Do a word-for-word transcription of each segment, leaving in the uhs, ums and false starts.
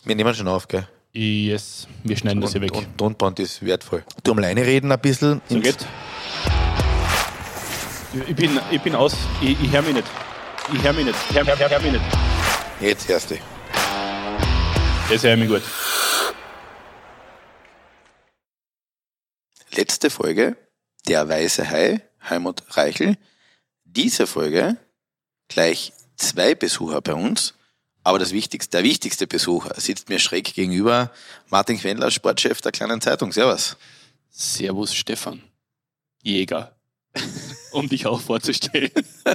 Wir nehmen schon auf, gell? Yes, wir schneiden das hier weg. Und Tonband ist wertvoll. Du am Leine reden ein bisschen. So geht. Ich bin, ich bin aus, ich, ich höre mich nicht. Ich höre mich nicht. Ich höre hör, hör mich nicht. Jetzt hörst du. Das höre ich mich gut. Letzte Folge, der weiße Hai, Helmut Reichel. Diese Folge gleich zwei Besucher bei uns. Aber das wichtigste, der wichtigste Besucher sitzt mir schräg gegenüber, Martin Quendler, Sportchef der Kleinen Zeitung. Servus. Servus, Stefan. Jäger. Um dich auch vorzustellen.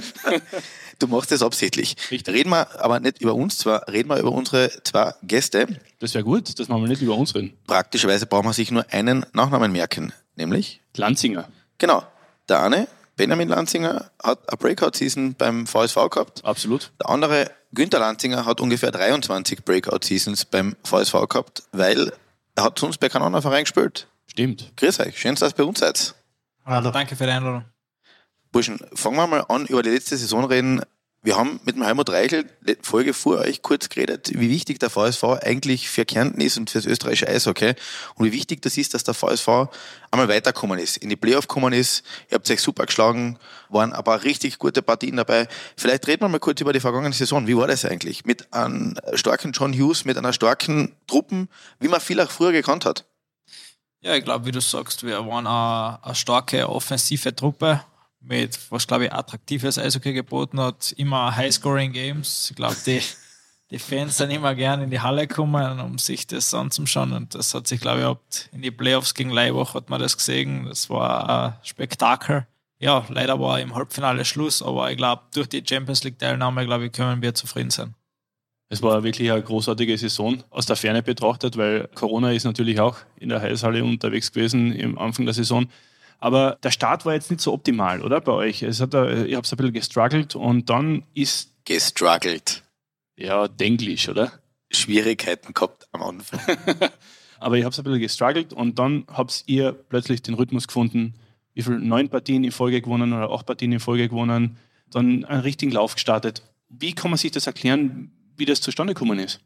Du machst das absichtlich. Richtig. Reden wir aber nicht über uns, zwar reden wir über unsere zwei Gäste. Das wäre gut, dass wir mal nicht über uns reden. Praktischerweise braucht man sich nur einen Nachnamen merken, nämlich? Lanzinger. Genau. Der eine, Benjamin Lanzinger, hat eine Breakout-Season beim V S V gehabt. Absolut. Der andere, Günther Lanzinger, hat ungefähr dreiundzwanzig Breakout-Seasons beim V S V gehabt, weil er hat sonst bei keinem anderen Verein gespielt. Stimmt. Grüß euch, schön, dass ihr bei uns seid. Hallo. Danke für die Einladung. Burschen, fangen wir mal an, über die letzte Saison reden. Wir haben mit dem Helmut Reichel Folge vor euch kurz geredet, wie wichtig der V S V eigentlich für Kärnten ist und für das österreichische Eishockey und wie wichtig das ist, dass der V S V einmal weitergekommen ist, in die Playoff gekommen ist. Ihr habt euch super geschlagen, waren ein paar richtig gute Partien dabei. Vielleicht reden wir mal kurz über die vergangene Saison. Wie war das eigentlich? Mit einem starken John Hughes, mit einer starken Truppen, wie man viel auch früher gekannt hat. Ja, ich glaube, wie du sagst, wir waren eine, eine starke offensive Truppe, mit, was glaube ich attraktives Eishockey geboten hat, immer High-Scoring-Games. Ich glaube, die, die Fans sind immer gerne in die Halle gekommen, um sich das anzuschauen und das hat sich, glaube ich, auch in die Playoffs gegen Leibach hat man das gesehen. Das war ein Spektakel. Ja, leider war im Halbfinale Schluss, aber ich glaube, durch die Champions League-Teilnahme, glaube ich, können wir zufrieden sein. Es war wirklich eine großartige Saison aus der Ferne betrachtet, weil Corona ist natürlich auch in der Eishalle unterwegs gewesen am Anfang der Saison. Aber der Start war jetzt nicht so optimal, oder, bei euch? Es hat, ich habe es ein bisschen gestruggelt und dann ist... Gestruggelt. Ja, Denglisch, oder? Schwierigkeiten gehabt am Anfang. Aber ich habe es ein bisschen gestruggelt und dann habt ihr plötzlich den Rhythmus gefunden, wie viel neun Partien in Folge gewonnen oder acht Partien in Folge gewonnen, dann einen richtigen Lauf gestartet. Wie kann man sich das erklären, wie das zustande gekommen ist?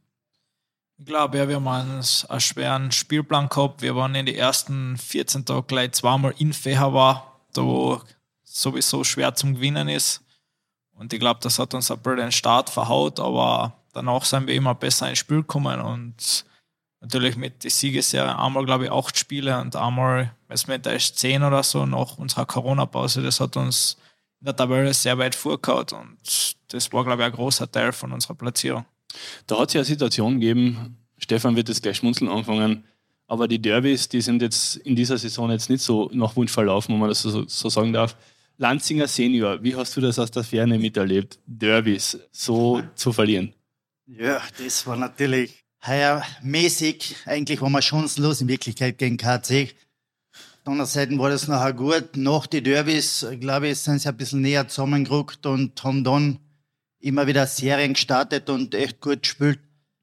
Ich glaube, ja, wir haben einen, einen schweren Spielplan gehabt. Wir waren in den ersten vierzehn Tagen gleich zweimal in Feher, da wo sowieso schwer zum Gewinnen ist. Und ich glaube, das hat uns ein bisschen den Start verhaut, aber danach sind wir immer besser ins Spiel gekommen und natürlich mit der Siegesserie einmal, glaube ich, acht Spiele und einmal, weiß nicht, erst zehn oder so nach unserer Corona-Pause. Das hat uns in der Tabelle sehr weit vorgehauen und das war, glaube ich, ein großer Teil von unserer Platzierung. Da hat es ja eine Situation gegeben, Stefan wird jetzt gleich schmunzeln anfangen, aber die Derbys, die sind jetzt in dieser Saison jetzt nicht so nach Wunsch verlaufen, wenn man das so, so sagen darf. Lanzinger Senior, wie hast du das aus der Ferne miterlebt, Derbys so zu verlieren? Ja, das war natürlich heuer mäßig, eigentlich war man chancenlos in Wirklichkeit gegen K C. Auf der anderen Seite war das nachher gut. Nach den Derbys, glaube ich, sind sie ein bisschen näher zusammengerückt und haben dann immer wieder Serien gestartet und echt gut gespielt.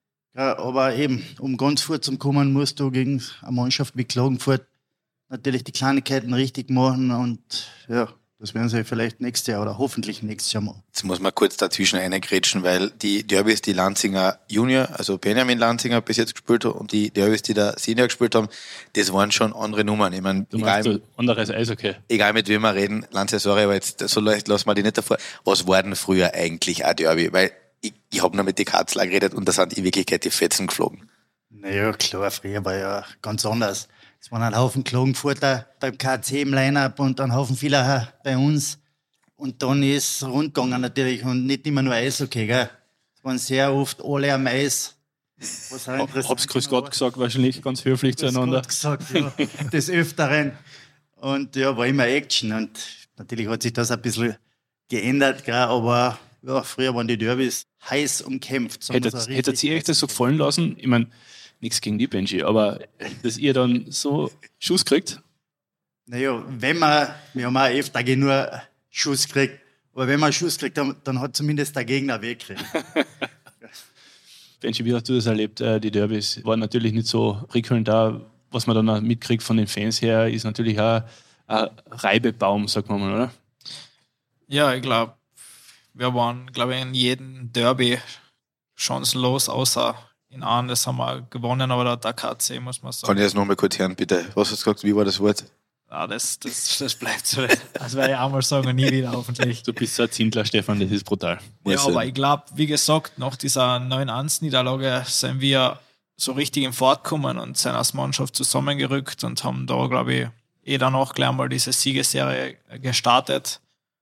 Ja, aber eben, um ganz vor zu kommen, musst du gegen eine Mannschaft wie Klagenfurt natürlich die Kleinigkeiten richtig machen und ja, das werden sie vielleicht nächstes Jahr oder hoffentlich nächstes Jahr machen. Jetzt muss man kurz dazwischen reingrätschen, weil die Derbys, die Lanzinger Junior, also Benjamin Lanzinger bis jetzt gespielt hat und die Derbys, die der Senior gespielt haben, das waren schon andere Nummern. Ich meine, du meinst egal, anderes Eishockey. Egal mit wem wir reden, Lanzinger, sorry, aber jetzt so leicht lassen wir die nicht davor. Was war denn früher eigentlich ein Derby? Weil ich, ich habe noch mit den Katzler geredet und da sind in Wirklichkeit die Fetzen geflogen. Naja, klar, früher war ja ganz anders. Es waren ein Haufen Klagenfurter beim K C im Line-Up und ein Haufen vieler bei uns. Und dann ist es rundgegangen natürlich und nicht immer nur Eishockey, gell. Es waren sehr oft alle am Eis. Was auch interessant Hab's Grüß Gott gesagt, wahrscheinlich ganz höflich zueinander. Grüß Gott gesagt, ja, des Öfteren. Und ja, war immer Action und natürlich hat sich das ein bisschen geändert, gell. Aber ja, früher waren die Derbys heiß umkämpft. Hättet, so hättet ihr euch das so gefallen lassen? Ich meine, nichts gegen die Benji, aber dass ihr dann so Schuss kriegt? Naja, wenn man, wir haben auch öfter nur Schuss gekriegt, aber wenn man einen Schuss kriegt, dann, dann hat zumindest der Gegner weggekriegt. Benji, wie hast du das erlebt? Die Derbys waren natürlich nicht so prickelnd da. Was man dann auch mitkriegt von den Fans her, ist natürlich auch ein Reibebaum, sagt man mal, oder? Ja, ich glaube, wir waren, glaube ich, in jedem Derby chancenlos, außer in Aalen, das haben wir gewonnen, aber da hat der K C, muss man sagen. Kann ich das nochmal kurz hören, bitte? Was hast du gesagt? Wie war das Wort? Ja, das, das, das bleibt so. Das werde ich auch mal sagen und nie wieder hoffentlich. Du bist so ein Zindler, Stefan, das ist brutal. Ja, Muss aber sein. ich glaube, wie gesagt, nach dieser neun eins Niederlage sind wir so richtig in Fahrt gekommen und sind als Mannschaft zusammengerückt und haben da, glaube ich, eh danach gleich mal diese Siegesserie gestartet.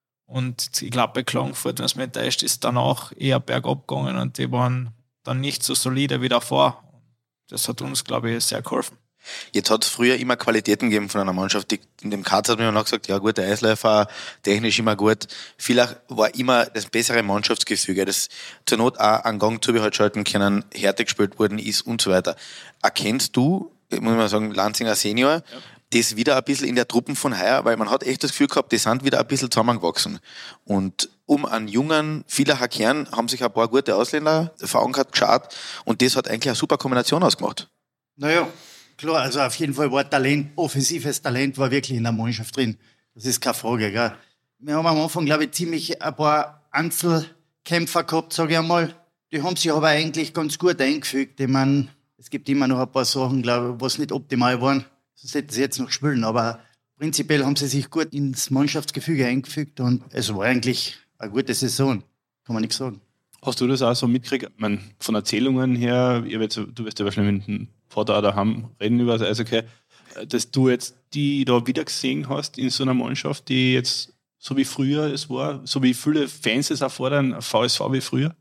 Und ich glaube, bei Klagenfurt, wenn es mir täuscht, ist danach eher bergab gegangen und die waren dann nicht so solide wie davor. Das hat uns, glaube ich, sehr geholfen. Jetzt hat es früher immer Qualitäten gegeben von einer Mannschaft. Die, in dem Katz hat man noch gesagt, ja gut, der Eisläufer, technisch immer gut. Vielleicht war immer das bessere Mannschaftsgefüge, das zur Not auch einen Gang zu halt schalten können, Härte gespielt worden ist und so weiter. Erkennst du, muss man sagen, Lanzinger Senior, ja, das wieder ein bisschen in der Truppen von heuer, weil man hat echt das Gefühl gehabt, die sind wieder ein bisschen zusammengewachsen. Und um einen jungen, vieler Kern haben sich ein paar gute Ausländer verankert, geschaut und das hat eigentlich eine super Kombination ausgemacht. Naja, klar, also auf jeden Fall war Talent, offensives Talent war wirklich in der Mannschaft drin. Das ist keine Frage, gell. Wir haben am Anfang, glaube ich, ziemlich ein paar Einzelkämpfer gehabt, sage ich einmal. Die haben sich aber eigentlich ganz gut eingefügt. Ich meine, es gibt immer noch ein paar Sachen, glaube ich, was nicht optimal waren. Sonst hätten sie jetzt noch spielen. Aber prinzipiell haben sie sich gut ins Mannschaftsgefüge eingefügt und es war eigentlich eine gute Saison. Kann man nichts sagen. Hast du das auch so mitgekriegt? Ich meine, von Erzählungen her, ihr werdet, du wirst ja wahrscheinlich mit dem Vater auch daheim reden über das Eishockey, dass du jetzt die da wieder gesehen hast in so einer Mannschaft, die jetzt so wie früher es war, so wie viele Fans es erfordern, V S V wie früher?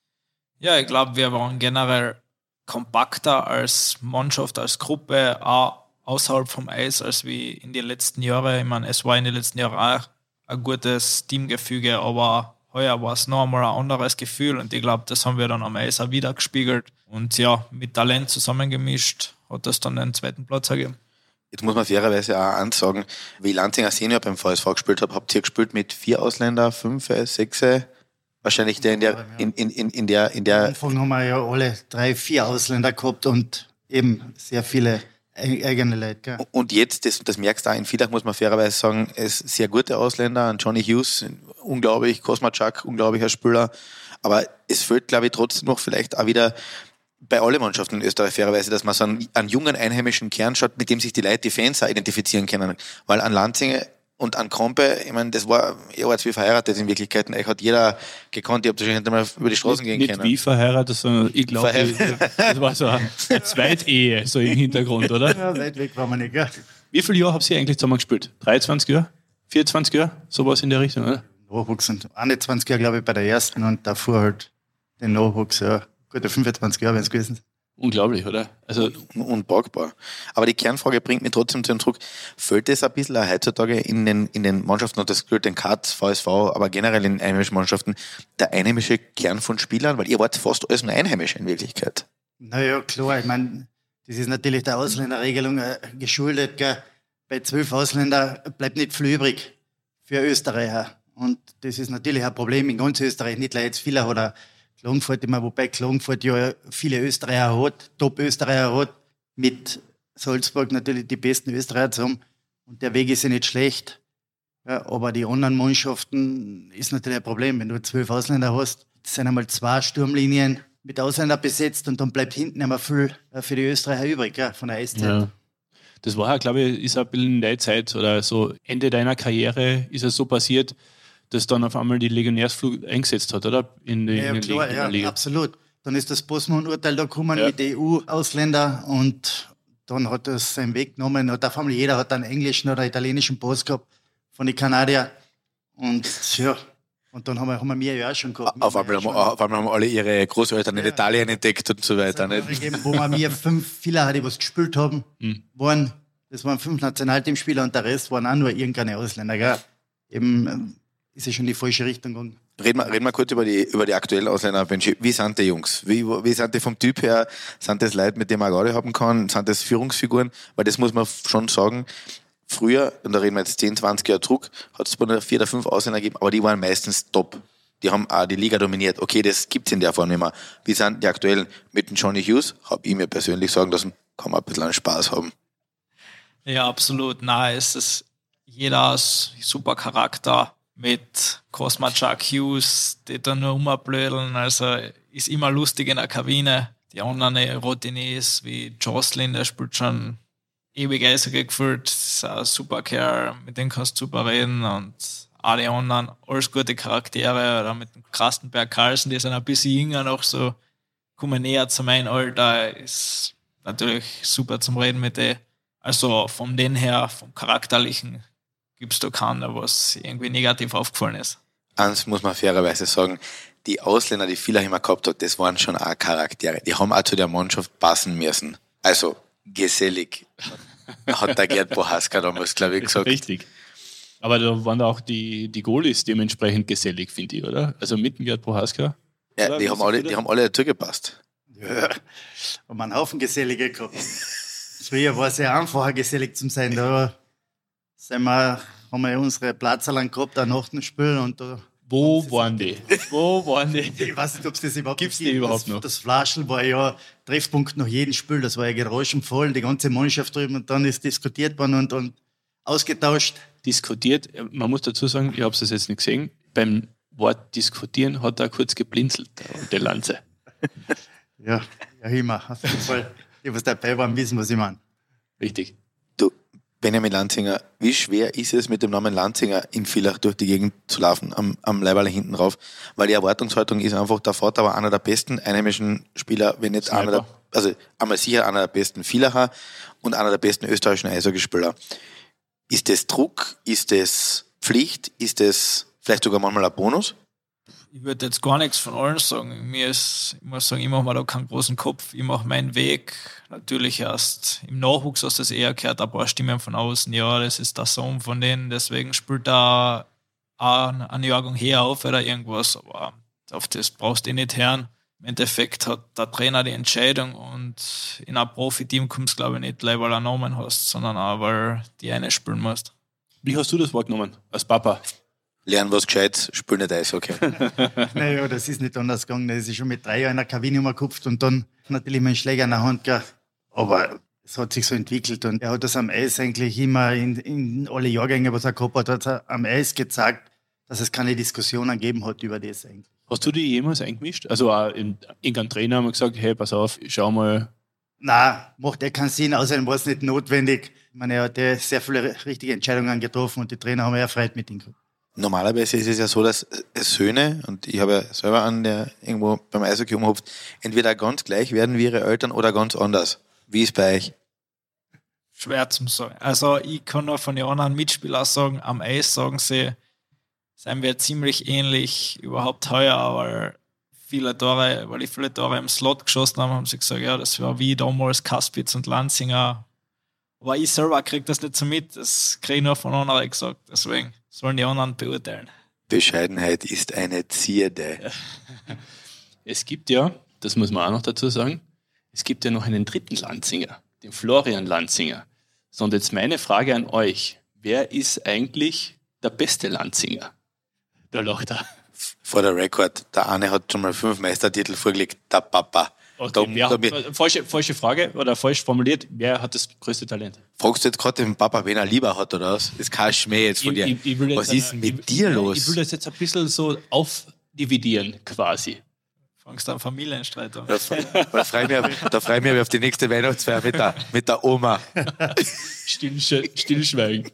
Ja, ich glaube, wir waren generell kompakter als Mannschaft, als Gruppe, auch außerhalb vom Eis, als wie in den letzten Jahren. Ich meine, es war in den letzten Jahren auch ein gutes Teamgefüge, aber heuer war es noch einmal ein anderes Gefühl und ich glaube, das haben wir dann am Eis auch wieder gespiegelt und ja, mit Talent zusammengemischt hat das dann den zweiten Platz ergeben. Jetzt muss man fairerweise auch eins sagen, wie Lanzinger Senior beim V S V gespielt hat, habt ihr gespielt mit vier Ausländer, fünf, sechs, wahrscheinlich der in der, in, in, in, in der, in der. Am Anfang haben wir ja alle drei, vier Ausländer gehabt und eben sehr viele eigene Leute. Gell? Und jetzt, das, das merkst du auch in Villach, muss man fairerweise sagen, es sehr gute Ausländer, ein Johnny Hughes, unglaublich, Kosmachak, unglaublicher Spieler, aber es fehlt, glaube ich, trotzdem noch vielleicht auch wieder bei allen Mannschaften in Österreich fairerweise, dass man so einen, einen jungen einheimischen Kern schaut, mit dem sich die Leute, die Fans auch identifizieren können, weil an Lanzinger und an Krompe, ich meine, das war, ihr wart wie verheiratet in Wirklichkeit. Euch hat jeder gekannt, ihr habt wahrscheinlich nicht mal über die Straßen gehen nicht können. Nicht wie verheiratet, sondern ich glaube, das war so eine Zweitehe, so im Hintergrund, oder? Ja, weit weg waren wir nicht, gell? Wie viele Jahre habt ihr eigentlich zusammen gespielt? dreiundzwanzig Jahre? vierundzwanzig Jahre? Sowas in der Richtung, oder? Nachwuchs und einundzwanzig Jahre, glaube ich, bei der ersten und davor halt den Nachwuchs, ja. Gute fünfundzwanzig Jahre, wenn es gewesen ist. Unglaublich, oder? Also unpackbar. Aber die Kernfrage bringt mich trotzdem zu dem Druck. Fällt es ein bisschen auch heutzutage in den, in den Mannschaften, und das gilt den Katz, V S V, aber generell in einheimischen Mannschaften, der einheimische Kern von Spielern? Weil ihr wart fast alles nur Einheimische in Wirklichkeit. Naja, klar, ich meine, das ist natürlich der Ausländerregelung äh, geschuldet. Gell? Bei zwölf Ausländern bleibt nicht viel übrig für Österreicher. Und das ist natürlich ein Problem in ganz Österreich, nicht nur jetzt viele oder Klagenfurt immer, wobei Klagenfurt ja viele Österreicher hat, Top-Österreicher hat, mit Salzburg natürlich die besten Österreicher zu haben. Und der Weg ist ja nicht schlecht. Ja, aber die anderen Mannschaften ist natürlich ein Problem. Wenn du zwölf Ausländer hast, sind einmal zwei Sturmlinien mit Ausländern besetzt und dann bleibt hinten immer viel für die Österreicher übrig, ja, von der Eiszeit. Ja. Das war ja, glaube ich, ist ein bisschen in der Zeit oder so Ende deiner Karriere ist es so passiert, dass dann auf einmal die Legionärsflug eingesetzt hat, oder? In die, ja, in klar, in ja, Liga. absolut. Dann ist das Bosman-Urteil da gekommen Ja. mit E U-Ausländer und dann hat das seinen Weg genommen. Und auf einmal jeder hat einen englischen oder italienischen Pass gehabt von den Kanadiern. Und ja, und dann haben wir, haben wir ja auch schon gehabt. Auf einmal, haben, auf einmal haben alle ihre Großeltern in Ja. Italien entdeckt und so weiter. Es hat Nicht? gegeben, wo wir mir fünf Spieler, die was gespielt haben, Mhm. waren, das waren fünf Nationalteamspieler und der Rest waren auch nur irgendeine Ausländer. Gell? Eben ähm, ist es schon in die falsche Richtung gegangen. Reden wir, reden wir kurz über die, über die aktuellen Ausländer. Wie sind die Jungs? Wie, wie sind die vom Typ her? Sind das Leute, mit denen man Gaudi haben kann? Sind das Führungsfiguren? Weil das muss man schon sagen. Früher, und da reden wir jetzt zehn, zwanzig Jahre zurück, hat es nur vier oder fünf Ausländer gegeben, aber die waren meistens top. Die haben auch die Liga dominiert. Okay, das gibt's in der Form nicht mehr. Wie sind die aktuellen? Mit dem Johnny Hughes, habe ich mir persönlich sagen lassen, kann man ein bisschen Spaß haben. Ja, absolut. Nein, es ist jeder ist super Charakter mit Kosmachak Hughes, die da nur rumblödeln. Also ist immer lustig in der Kabine. die anderen Routiniers wie Jocelyn, der spielt schon ewig Eishockey gefühlt, ist ein super Kerl, mit dem kannst du super reden und alle anderen, alles gute Charaktere, oder mit dem Krastenberg Carlsen, die sind ein bisschen jünger noch, so kommen näher zu meinem Alter, ist natürlich super zum Reden mit denen. Also von den her, vom Charakterlichen, gibt es da keinen, was irgendwie negativ aufgefallen ist. Eins muss man fairerweise sagen, die Ausländer, die Villach immer gehabt hat, das waren schon auch Charaktere. Die haben auch zu der Mannschaft passen müssen. Also gesellig, hat der Gerd Prohaska damals, glaube ich, gesagt. Richtig. Aber da waren auch die, die Goalies dementsprechend gesellig, finde ich, oder? Also mit dem Gerd Prohaska. Ja, die haben, alle, die haben alle dazugepasst. Ja, haben einen Haufen Gesellige gehabt. Früher war es ja einfacher, gesellig zu sein. Da sind wir, haben wir unsere Platzerlang gehabt, auch nach dem Spiel. Und da Wo waren die? Wo waren die? Ich weiß nicht, ob es das überhaupt Gibt's gibt. die überhaupt das, noch? Das Flaschel war ja Treffpunkt nach jedem Spiel. Das war ja geräuschenvoll, die ganze Mannschaft drüben. Und dann ist diskutiert worden und, und ausgetauscht. Diskutiert, man muss dazu sagen, ich habe es jetzt nicht gesehen, beim Wort diskutieren hat er kurz geblinzelt, der Lanze. Ja, ja, immer. Auf jeden Fall. Die, was dabei waren, wissen, was ich meine. Richtig. Du, Benjamin Lanzinger, wie schwer ist es mit dem Namen Lanzinger in Villach durch die Gegend zu laufen, am, am Leiberl hinten rauf? Weil die Erwartungshaltung ist einfach, der Vater war einer der besten einheimischen Spieler, wenn nicht Sniper. einer der, also einmal sicher einer der besten Villacher und einer der besten österreichischen Eishockeyspieler. Ist das Druck? Ist das Pflicht? Ist das vielleicht sogar manchmal ein Bonus? Ich würde jetzt gar nichts von allen sagen. Mir ist, ich muss sagen, ich mache mir da keinen großen Kopf. Ich mache meinen Weg. Natürlich erst im Nachwuchs hast du das eher gehört, ein paar Stimmen von außen. Ja, das ist der Sohn von denen, deswegen spielt er auch eine Jahrgang her auf oder irgendwas. Aber auf das brauchst du eh nicht hören. Im Endeffekt hat der Trainer die Entscheidung und in ein Profiteam kommst du, glaube ich, nicht gleich, weil du einen Namen hast, sondern auch, weil die eine spielen musst. Wie hast du das wahrgenommen als Papa? Lernen was Gescheites, spiel nicht Eishockey. Naja, das ist nicht anders gegangen. Das ist schon mit drei Jahren in der Kabine umgekupft und dann natürlich mit dem Schläger in der Hand gehabt. Aber es hat sich so entwickelt und er hat das am Eis eigentlich immer in, in alle Jahrgänge, was er gehabt hat, hat er am Eis gezeigt, dass es keine Diskussionen gegeben hat über das eigentlich. Hast du die jemals eingemischt? Also auch in, irgendein Trainer haben wir gesagt, hey, pass auf, schau mal. Nein, macht eh keinen Sinn, außerdem war es nicht notwendig. Ich meine, er hat ja sehr viele richtige Entscheidungen getroffen und die Trainer haben ja Freude mit ihm gehabt. Normalerweise ist es ja so, dass Söhne, und ich habe ja selber einen, der irgendwo beim Eishockey umhupft, entweder ganz gleich werden wie ihre Eltern oder ganz anders. Wie ist bei euch? Schwer zum sagen. Also ich kann nur von den anderen Mitspielern sagen, am Eis sagen sie, sind wir ziemlich ähnlich, überhaupt heuer, weil viele Tore, weil ich viele Tore im Slot geschossen habe, haben sie gesagt, ja, das war wie damals Kaspitz und Lanzinger. Aber ich selber kriege das nicht so mit, das kriege ich nur von anderen gesagt, deswegen sollen die anderen beurteilen. Bescheidenheit ist eine Zierde. Es gibt ja, das muss man auch noch dazu sagen, es gibt ja noch einen dritten Lanzinger, den Florian Lanzinger. So, und jetzt meine Frage an euch, wer ist eigentlich der beste Lanzinger? Da lacht er. Vor der Rekord, der eine hat schon mal fünf Meistertitel vorgelegt, der Papa. Okay, Da- wer da hat, bin- äh, falsche, falsche Frage oder falsch formuliert, wer hat das größte Talent? Fragst du jetzt gerade den Papa, wen er lieber hat oder was? Das ist kein Schmäh jetzt von dir. Ich- ich- ich will jetzt Was ist eine- mit ich, dir ja, los? Ich will das jetzt ein bisschen so aufdividieren quasi. Fangst du einen Familienstreit an. Da, da freue ich mich, da freu ich mich auf die nächste Weihnachtsfeier mit der, mit der Oma. Stillsch- Stillschweigen.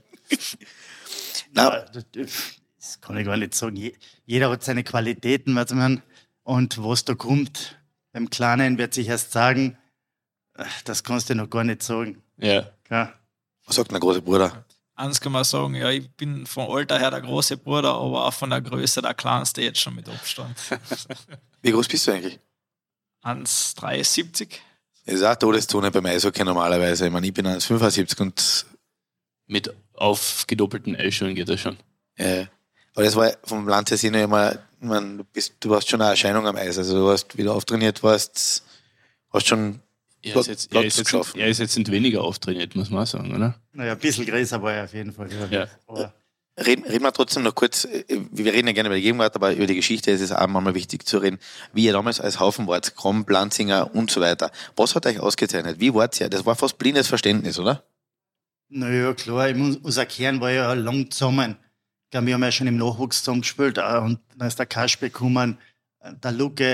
Na, Das, das kann ich gar nicht sagen. Je- Jeder hat seine Qualitäten, weiß man. Und was da kommt, beim Kleinen wird sich erst sagen, das kannst du noch gar nicht sagen. Ja. Ja. was sagt mein großer Bruder? Eins kann man sagen, ja, ich bin vom Alter her der große Bruder, aber auch von der Größe der Kleinste jetzt schon mit Abstand. Wie groß bist du eigentlich? eins Komma dreiundsiebzig. Das ist auch eine Todeszone beim Eishockey normalerweise. Ich meine, ich bin eins Komma fünfundsiebzig und Mit aufgedoppelten Eischuhen geht das schon. äh, aber das war vom Land her immer, immer ich meine, du bist, du warst schon eine Erscheinung am Eis. Also du hast, wie du auftrainiert warst, hast schon Er Platz- ist, jetzt, er, Platz ist jetzt, geschaffen. er ist jetzt nicht weniger auftrainiert, muss man auch sagen, oder? Naja, ein bisschen größer war er auf jeden Fall. Ja. Ja. Aber Reden, reden wir trotzdem noch kurz, äh, wir reden ja gerne über die Gegenwart, aber über die Geschichte ist es auch manchmal wichtig zu reden, wie ihr damals als Haufen wart, Krom, Blanzinger und so weiter. Was hat euch ausgezeichnet? Wie wart ihr? Das war fast blindes Verständnis, oder? naja, klar, ich muss- unser Kern war ja lang zusammen. Ich glaube, wir haben ja schon im Nachwuchs zusammen gespielt. auch. Und dann ist der Kasper gekommen, der Luke,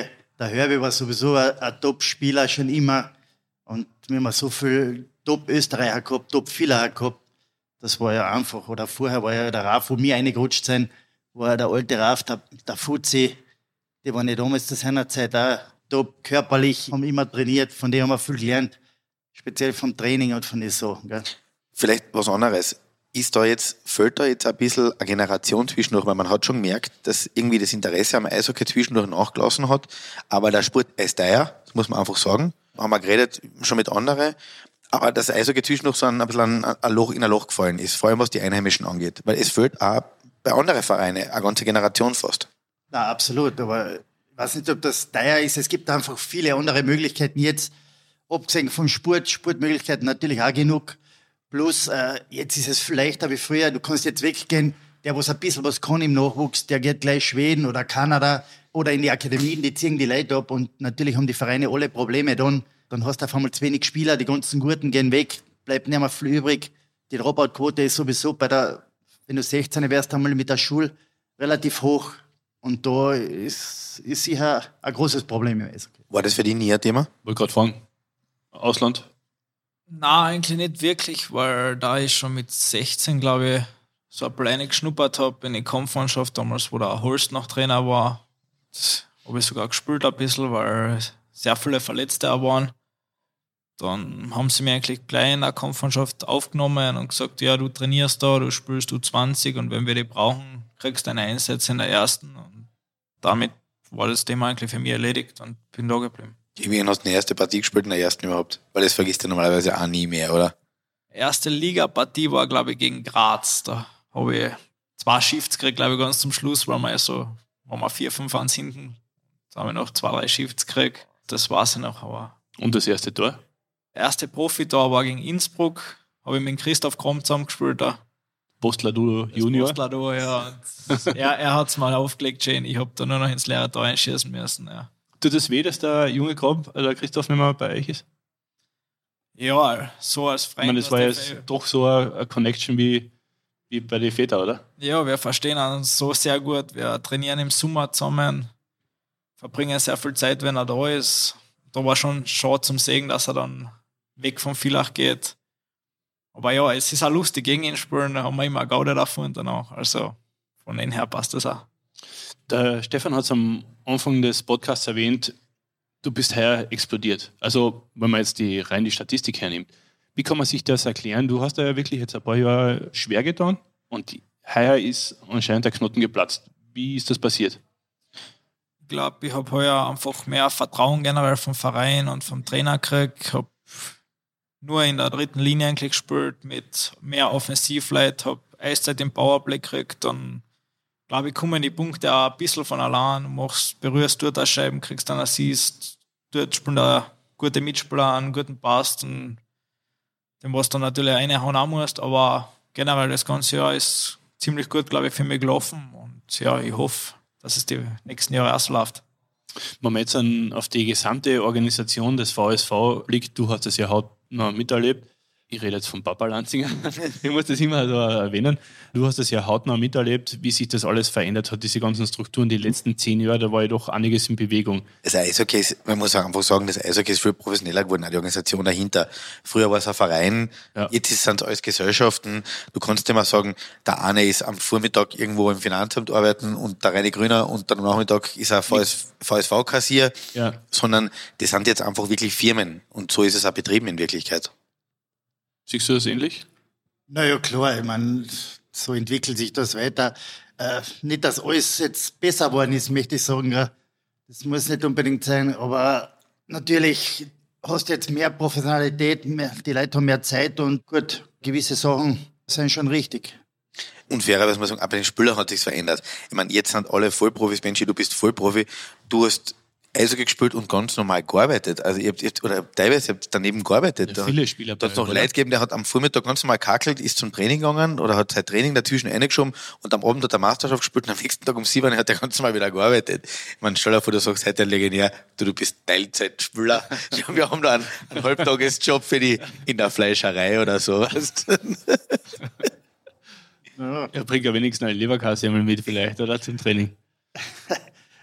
der Herbie war sowieso ein, ein Top-Spieler schon immer. Und wir haben so viel Top-Österreicher gehabt, Top-Vieler gehabt. Das war ja einfach. Oder vorher war ja der Raf, wo wir reingerutscht sind, war ja der alte Raf, der, der Fuzzi. Die waren ja damals zu seiner Zeit auch top körperlich, haben immer trainiert. Von denen haben wir viel gelernt. Speziell vom Training und von den Sachen. Gell? Vielleicht was anderes. Ist da jetzt, fällt da jetzt ein bisschen eine Generation zwischendurch, weil man hat schon gemerkt, dass irgendwie das Interesse am Eishockey zwischendurch nachgelassen hat. Aber der Sport ist teuer, das muss man einfach sagen. Haben wir geredet, schon mit anderen. Aber das Eishockey zwischendurch so ein, ein bisschen ein, ein Loch in ein Loch gefallen ist, vor allem was die Einheimischen angeht. Weil es fällt auch bei anderen Vereinen eine ganze Generation fast. Na, absolut. Aber ich weiß nicht, ob das teuer ist. Es gibt einfach viele andere Möglichkeiten jetzt. Abgesehen vom Sport, Sportmöglichkeiten natürlich auch genug. Plus, äh, jetzt ist es viel leichter wie früher. Du kannst jetzt weggehen, der, was ein bisschen was kann im Nachwuchs, der geht gleich Schweden oder Kanada oder in die Akademien, die ziehen die Leute ab. Und natürlich haben die Vereine alle Probleme dann. Dann hast du auf einmal zu wenig Spieler, die ganzen Guten gehen weg, bleibt nicht mehr viel übrig. Die Dropout-Quote ist sowieso bei der, wenn du sechzehn wärst, einmal mit der Schule relativ hoch. Und da ist, ist sicher ein großes Problem im Eishockey. War das für dich nie ein Thema? Wollte gerade fragen. Ausland? Na, eigentlich nicht wirklich, weil da ich schon mit sechzehn, glaube ich, so eine Pläne geschnuppert habe in die Kampfmannschaft, damals, wo der Horst noch Trainer war. Das habe ich sogar gespielt ein bisschen, weil sehr viele Verletzte auch waren. Dann haben sie mich eigentlich gleich in der Kampfmannschaft aufgenommen und gesagt, ja, du trainierst da, du spielst U zwanzig und wenn wir die brauchen, kriegst du deine Einsätze in der ersten. Und damit war das Thema eigentlich für mich erledigt und bin da geblieben. Gegen hast du eine erste Partie gespielt in der ersten überhaupt? Weil das vergisst du normalerweise auch nie mehr, oder? Erste Liga-Partie war, glaube ich, gegen Graz. Da habe ich zwei Shifts gekriegt, glaube ich, ganz zum Schluss, weil wir so, waren wir vier, fünf ans hinten. Da habe ich noch zwei, drei Shifts gekriegt. Das war's noch, aber. Und das erste Tor? Erste Profi-Tor war gegen Innsbruck. Habe ich mit Christoph Krom zusammengespielt. Da. Postler-Duo Junior? Postler-Duo, ja. er er hat es mal aufgelegt, Jane. Ich habe da nur noch ins leere Tor einschießen müssen, ja. Tut das weh, dass der junge Krom, der Christoph, nicht mehr bei euch ist? Ja, so als Freund. Ich meine, das war jetzt doch so eine Connection wie, wie bei den Vätern, oder? Ja, wir verstehen uns so sehr gut. Wir trainieren im Sommer zusammen, verbringen sehr viel Zeit, wenn er da ist. Da war schon schade zum Sehen, dass er dann weg vom Villach geht. Aber ja, es ist auch lustig, gegen ihn spielen, da haben wir immer eine Gaude davon danach. Also von dem her passt das auch. Der Stefan hat es am Anfang des Podcasts erwähnt, du bist heuer explodiert. Also, wenn man jetzt die, rein die Statistik hernimmt. Wie kann man sich das erklären? Du hast da ja wirklich jetzt ein paar Jahre schwer getan und heuer ist anscheinend der Knoten geplatzt. Wie ist das passiert? Ich glaube, ich habe heuer einfach mehr Vertrauen generell vom Verein und vom Trainer gekriegt. Ich habe nur in der dritten Linie eigentlich gespielt mit mehr Offensivleuten, habe Eiszeit im Powerplay gekriegt. Dann glaube ich, kommen die Punkte auch ein bisschen von allein. Du machst, berührst dort eine Scheiben, kriegst dann Assist, dort spielen da gute Mitspieler, einen guten Pass, und den was dann natürlich reinhauen auch musst. Aber generell das ganze Jahr ist ziemlich gut, glaube ich, für mich gelaufen. Und ja, ich hoffe, dass es die nächsten Jahre auch so läuft. Wenn man jetzt an, auf die gesamte Organisation des V S V blickt, du hast das ja hautnah miterlebt. Ich rede jetzt von Papa Lanzinger, ich muss das immer so erwähnen. Du hast das ja hautnah miterlebt, wie sich das alles verändert hat, diese ganzen Strukturen. Die letzten zehn Jahre, da war ja doch einiges in Bewegung. Das Eishockey ist, man muss einfach sagen, das Eishockey ist viel professioneller geworden, auch die Organisation dahinter. Früher war es ein Verein, ja. Jetzt sind es alles Gesellschaften. Du kannst immer sagen, der eine ist am Vormittag irgendwo im Finanzamt arbeiten und der Reine Grüner und dann am Nachmittag ist er V S V-Kassier, ja. Sondern das sind jetzt einfach wirklich Firmen und so ist es auch betrieben in Wirklichkeit. Siehst du das ähnlich? Naja, klar, ich meine, so entwickelt sich das weiter. Äh, nicht, dass alles jetzt besser geworden ist, möchte ich sagen. Ja. Das muss nicht unbedingt sein, aber natürlich hast du jetzt mehr Professionalität, mehr, die Leute haben mehr Zeit und gut, gewisse Sachen sind schon richtig. Und fairerweise muss man sagen, auch bei den Spielern hat sich's verändert. Ich meine, jetzt sind alle Vollprofis, Benji, du bist Vollprofi, du hast Eishockey gespielt und ganz normal gearbeitet. Also, ihr habt, ihr habt oder teilweise habt daneben gearbeitet. Ja, viele Spieler. Da hat es noch Leute gegeben, der hat am Vormittag ganz normal kackelt, ist zum Training gegangen oder hat sein Training dazwischen reingeschoben und am Abend hat er Meisterschaft gespielt und am nächsten Tag um sieben hat er ganz normal wieder gearbeitet. Ich meine, stell dir vor, du sagst heute ein Legendär, du, du bist Teilzeitspieler. Wir haben da einen, einen Halbtagesjob für die in der Fleischerei oder so. Weißt? Ja, bringt ja wenigstens eine Leberkasse einmal mit vielleicht, oder zum Training.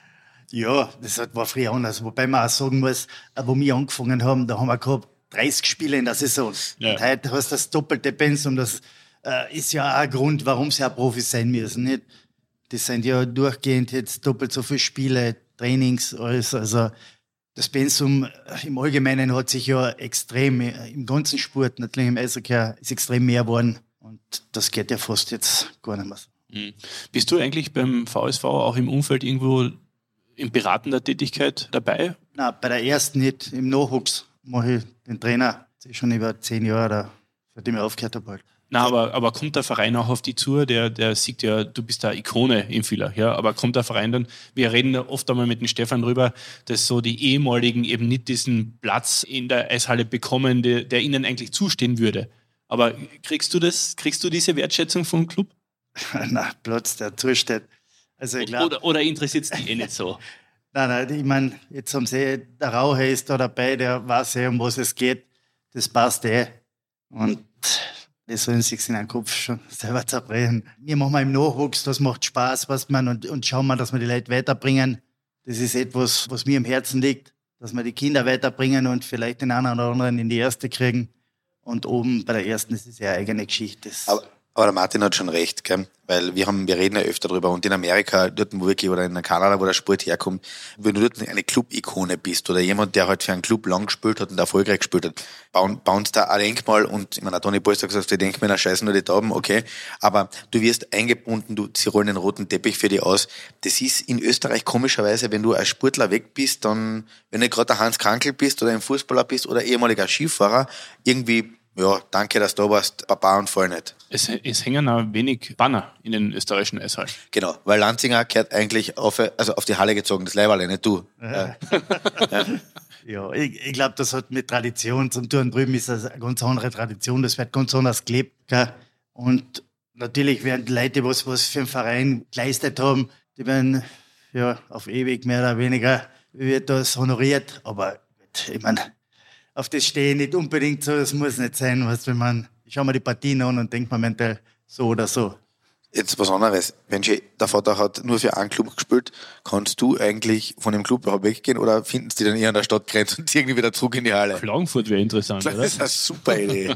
Ja, das war früher anders. Wobei man auch sagen muss, wo wir angefangen haben, da haben wir gehabt dreißig Spiele in der Saison. Ja. Und heute hast du das doppelte Pensum. Das äh, ist ja auch ein Grund, warum sie auch Profis sein müssen. Nicht? Das sind ja durchgehend jetzt doppelt so viele Spiele, Trainings, alles. Also das Pensum im Allgemeinen hat sich ja extrem, im ganzen Sport, natürlich im Eishockey, ist extrem mehr geworden. Und das geht ja fast jetzt gar nicht mehr so. Mhm. Bist du eigentlich beim V S V auch im Umfeld irgendwo in beratender Tätigkeit dabei? Nein, bei der ersten nicht. Im Nachwuchs mache ich den Trainer. Das ist schon über zehn Jahre, seitdem ich aufgehört habe. Halt. Na, aber, aber kommt der Verein auch auf die Tour? Der, der sieht ja, du bist da Ikone im Villach, ja. Aber kommt der Verein dann, wir reden oft einmal mit dem Stefan drüber, dass so die ehemaligen eben nicht diesen Platz in der Eishalle bekommen, der, der ihnen eigentlich zustehen würde. Aber kriegst du das, kriegst du diese Wertschätzung vom Club? Na, Platz, der zusteht. Also ich glaub, oder oder interessiert es dich eh nicht so? Nein, nein, ich meine, jetzt haben sie, der Raucher ist da dabei, der weiß eh, um was es geht. Das passt eh. Und das sollen sich in den Kopf schon selber zerbrechen. Wir machen mal im Nachwuchs, das macht Spaß, was man, und, und schauen wir, dass wir die Leute weiterbringen. Das ist etwas, was mir am Herzen liegt, dass wir die Kinder weiterbringen und vielleicht den einen oder anderen in die erste kriegen. Und oben bei der ersten, das ist ja eine eigene Geschichte. Das Aber Aber der Martin hat schon recht, gell? Weil wir haben, wir reden ja öfter drüber. Und in Amerika, dort wo wirklich, oder in Kanada, wo der Sport herkommt, wenn du dort eine Club-Ikone bist oder jemand, der halt für einen Club lang gespielt hat und erfolgreich gespielt hat, bauen, bauen da ein Denkmal und, ich meine, Toni Polster hat gesagt, die Denkmäler scheißen nur die Tauben, okay. Aber du wirst eingebunden, du, sie rollen den roten Teppich für dich aus. Das ist in Österreich komischerweise, wenn du als Sportler weg bist, dann, wenn du gerade der Hans Krankl bist oder ein Fußballer bist oder ehemaliger Skifahrer, irgendwie, ja, danke, dass du da warst, Papa und voll nicht. Es, es hängen auch wenig Banner in den österreichischen Eishallen. Genau, weil Lanzinger gehört eigentlich auf, also auf die Halle gezogen, das Leiberle, nicht du. Ja, ja. ja ich, ich glaube, das hat mit Tradition zu tun. Drüben ist das eine ganz andere Tradition, das wird ganz anders gelebt. Gell? Und natürlich werden die Leute, was, was für einen Verein geleistet haben, die werden ja auf ewig mehr oder weniger wird das honoriert. Aber ich meine, auf das stehe ich nicht unbedingt so, das muss nicht sein, was, wenn man, ich schaue mir die Partien an und denke mir mental so oder so. Jetzt was anderes. Wenn der Vater hat nur für einen Club gespielt, kannst du eigentlich von dem Club weggehen oder finden sie dann eher an der Stadtgrenze und irgendwie wieder zurück in die Halle? Klagenfurt wäre interessant, das oder? Das ist eine super Idee.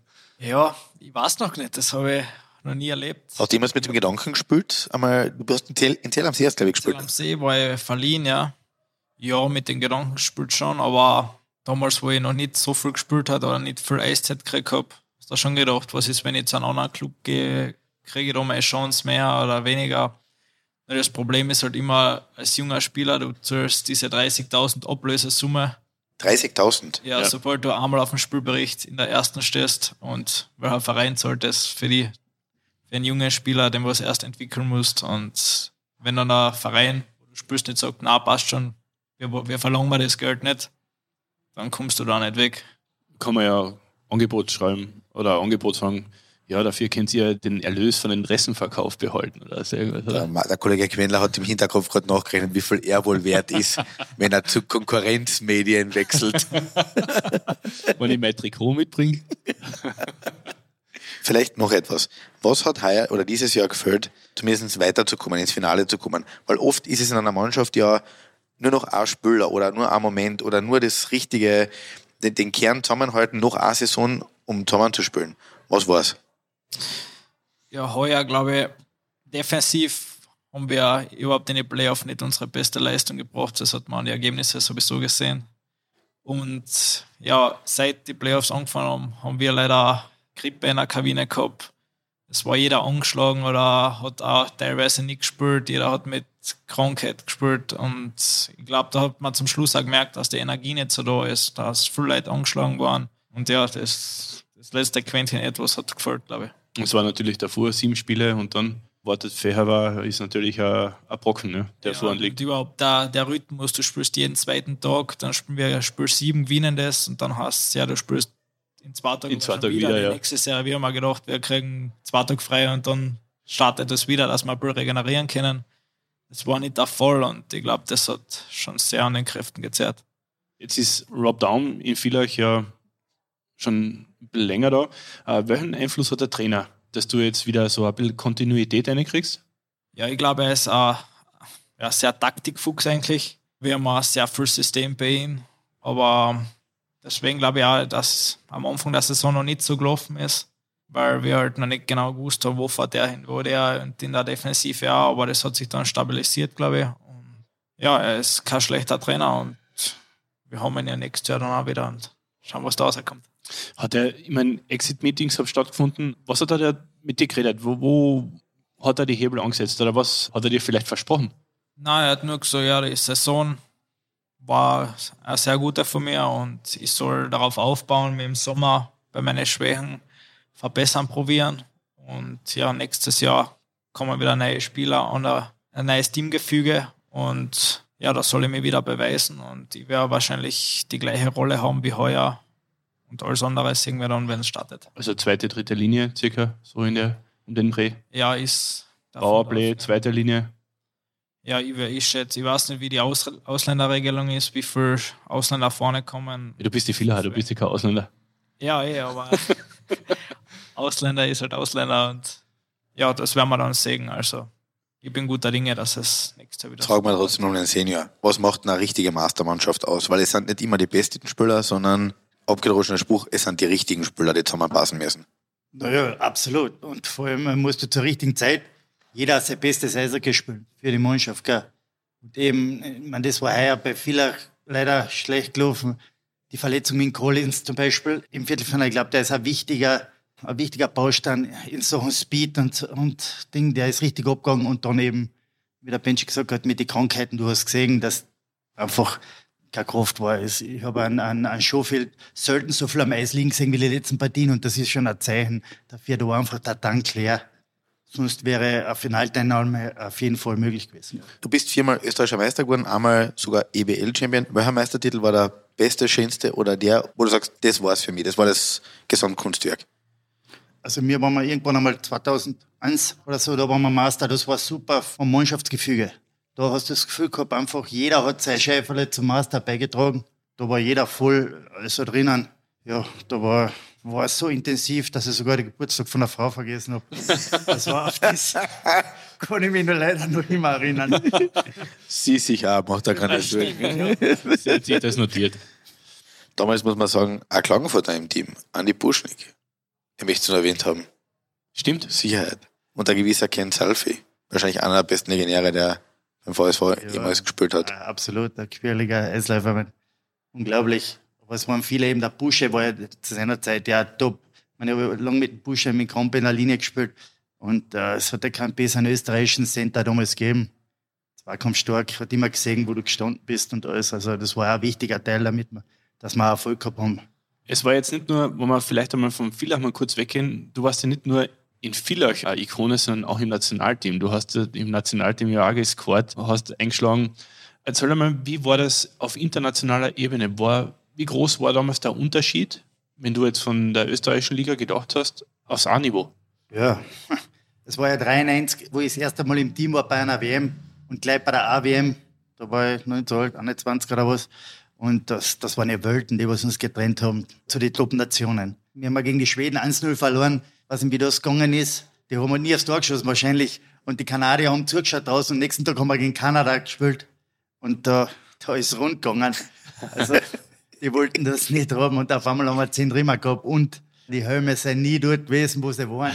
Ja, ich weiß noch nicht, das habe ich noch nie erlebt. Hast du jemals mit dem Gedanken gespielt? Einmal, du hast in Tel, in Tel am See, glaube ich, gespielt. Tel am See war ich verliehen, ja. Ja, mit den Gedanken gespielt schon, aber damals, wo ich noch nicht so viel gespielt habe oder nicht viel Eiszeit gekriegt habe, hast du schon gedacht, was ist, wenn ich zu einem anderen Club gehe, kriege ich da meine Chance mehr oder weniger. Das Problem ist halt immer, als junger Spieler, du zahlst diese dreißigtausend Ablösesumme. dreißigtausend? Ja, ja, sobald du einmal auf dem Spielbericht in der ersten stehst und welcher Verein zahlt das für, die, für einen jungen Spieler, den du es erst entwickeln musst. Und wenn dann ein Verein, wo du spielst, nicht sagt, na passt schon, wir, wir verlangen wir das Geld nicht, dann kommst du da nicht weg. Kann man ja Angebot schreiben oder Angebot sagen, ja, dafür könnt ihr den Erlös von den Ressenverkauf behalten. Oder so irgendwas, oder? Der, der Kollege Quendler hat im Hinterkopf gerade nachgerechnet, wie viel er wohl wert ist, wenn er zu Konkurrenzmedien wechselt. Wenn ich mein Trikot mitbringe. Vielleicht noch etwas. Was hat heuer oder dieses Jahr gefällt, zumindest weiterzukommen, ins Finale zu kommen? Weil oft ist es in einer Mannschaft ja nur noch ein Spieler oder nur ein Moment oder nur das Richtige, den, den Kern zusammenhalten, noch eine Saison, um zusammen zu spielen. Was war's? Ja, heuer, glaube ich, defensiv haben wir überhaupt in den Playoff nicht unsere beste Leistung gebracht. Das hat man an die Ergebnisse sowieso gesehen. Und ja, seit die Playoffs angefangen haben, haben wir leider Grippe in der Kabine gehabt. Es war jeder angeschlagen oder hat auch teilweise nicht gespielt. Jeder hat mit Krankheit gespielt. Und ich glaube, da hat man zum Schluss auch gemerkt, dass die Energie nicht so da ist, dass viele Leute angeschlagen waren. Und ja, das, das letzte Quäntchen etwas hat gefällt, glaube ich. Es war natürlich davor sieben Spiele und dann wartet Fehervar, ist natürlich ein, ein Brocken, ne, der ja, vor uns liegt. Und überhaupt der, der Rhythmus, du spielst jeden zweiten Tag, dann spielen wir Spiel sieben, gewinnen das und dann heißt es ja, du spielst in zwei Tagen, in zwei Tagen wieder, wieder die ja. nächste Serie. Wir haben mal gedacht, wir kriegen zwei Tage frei und dann startet das wieder, dass wir ein bisschen regenerieren können. Das war nicht der Fall und ich glaube, das hat schon sehr an den Kräften gezerrt. Jetzt ist Rob Daum in Villach ja schon ein bisschen länger da. Äh, welchen Einfluss hat der Trainer, dass du jetzt wieder so ein bisschen Kontinuität reinkriegst? Ja, ich glaube, er ist, äh, ja, sehr Taktikfuchs eigentlich. Wir haben auch sehr viel System bei ihm. Aber deswegen glaube ich auch, dass am Anfang der Saison noch nicht so gelaufen ist, weil wir halt noch nicht genau gewusst haben, wo fährt der hin, wo der und in der Defensive ja, aber das hat sich dann stabilisiert, glaube ich. Und ja, er ist kein schlechter Trainer und wir haben ihn ja nächstes Jahr dann auch wieder und schauen, was da rauskommt. Hat er, ich meine, Exit-Meetings haben stattgefunden. Was hat er da mit dir geredet? Wo, wo hat er die Hebel angesetzt oder was hat er dir vielleicht versprochen? Nein, er hat nur gesagt, ja, die Saison war ein sehr guter von mir und ich soll darauf aufbauen, mir im Sommer bei meinen Schwächen verbessern, probieren. Und ja, nächstes Jahr kommen wieder neue Spieler und ein neues Teamgefüge und ja, da soll ich mich wieder beweisen und ich werde wahrscheinlich die gleiche Rolle haben wie heuer und alles andere sehen wir dann, wenn es startet. Also zweite, dritte Linie circa, so in der, um den Dreh. Ja, ist Powerplay, zweite Linie. Ja, ich, ich schätze, ich weiß nicht, wie die Aus, Ausländerregelung ist, wie viele Ausländer vorne kommen. Du bist die Vieler, du bist ja kein Ausländer. Ja, eh, aber Ausländer ist halt Ausländer und ja, das werden wir dann sehen. Also ich bin guter Dinge, dass es nächstes Jahr wieder Frag mal trotzdem noch einen Senior. Was macht eine richtige Mastermannschaft aus? Weil es sind nicht immer die besten Spieler, sondern abgedroschener Spruch, es sind die richtigen Spieler, die zusammenpassen müssen. Naja, absolut. Und vor allem musst du zur richtigen Zeit jeder sein bestes Eishockey spielen für die Mannschaft. Gell? Und eben, ich meine, das war heuer bei vielen leider schlecht gelaufen. Die Verletzung mit Collins zum Beispiel im Viertelfinale, ich glaube, der ist ein wichtiger, ein wichtiger Baustein in Sachen Speed und, und Ding, der ist richtig abgegangen. Und dann eben, wie der Benji gesagt hat, mit den Krankheiten, du hast gesehen, dass einfach keine Kraft war. Ich habe an, an, an Schofield selten so viel am Eis liegen gesehen wie die letzten Partien und das ist schon ein Zeichen dafür, da war einfach der Tank leer. Sonst wäre eine Finalteilnahme auf jeden Fall möglich gewesen. Du bist viermal österreichischer Meister geworden, einmal sogar E B L-Champion. Welcher Meistertitel war der beste, schönste oder der, wo du sagst, das war's für mich, das war das Gesamtkunstwerk? Also wir waren mal irgendwann einmal zweitausendeins oder so, da waren wir Master, das war super vom Mannschaftsgefüge. Da hast du das Gefühl gehabt, einfach jeder hat sein Schäferle zum Master beigetragen. Da war jeder voll, also drinnen. Ja, da war, war es so intensiv, dass ich sogar den Geburtstag von einer Frau vergessen habe. Das war auf das, kann ich mich nur leider noch immer erinnern. Sie sich auch, macht da keine Sorgen. Sie hat sich das notiert. Damals muss man sagen, ein Klagenfurter im Team, Andi Buschnick. Ich möchte es nur erwähnt haben. Stimmt. Sicherheit. Und ein gewisser Ken Salfi. Wahrscheinlich einer der besten Legionäre, der beim V S V ja, jemals gespielt hat. Absolut, ein quirliger Eisläufer. Unglaublich. Aber es waren viele eben, der Busche war ja zu seiner Zeit ja top. Ich meine, ich habe lange mit dem Busche, mit Krampe in der Linie gespielt. Und äh, es hat ja keinen besseren österreichischen Center damals gegeben. Zweikampfstark, hat immer gesehen, wo du gestanden bist und alles. Also das war auch ein wichtiger Teil, damit wir, dass wir Erfolg gehabt haben. Es war jetzt nicht nur, wo wir vielleicht einmal vom Villach mal kurz weggehen, du warst ja nicht nur in Villach eine Ikone, sondern auch im Nationalteam. Du hast ja im Nationalteam ja auch gescored, hast eingeschlagen. Erzähl mal, wie war das auf internationaler Ebene? War, wie groß war damals der Unterschied, wenn du jetzt von der österreichischen Liga gedacht hast, aufs A-Niveau? Ja, es war ja dreiundneunzig, wo ich das erste Mal im Team war bei einer W M und gleich bei der A W M, da war ich neunzehn alt, einundzwanzig oder was. Und das, das waren ja Welten, die was uns getrennt haben zu den Top-Nationen. Wir haben ja gegen die Schweden eins null verloren. Ich weiß nicht, wie das gegangen ist. Die haben wir nie aufs Tor geschossen wahrscheinlich. Und die Kanadier haben zugeschaut draußen. Und am nächsten Tag haben wir gegen Kanada gespielt. Und da, da ist es rund gegangen. Also, die wollten das nicht haben. Und auf einmal haben wir zehn Rimmer gehabt. Und die Helme sind nie dort gewesen, wo sie waren.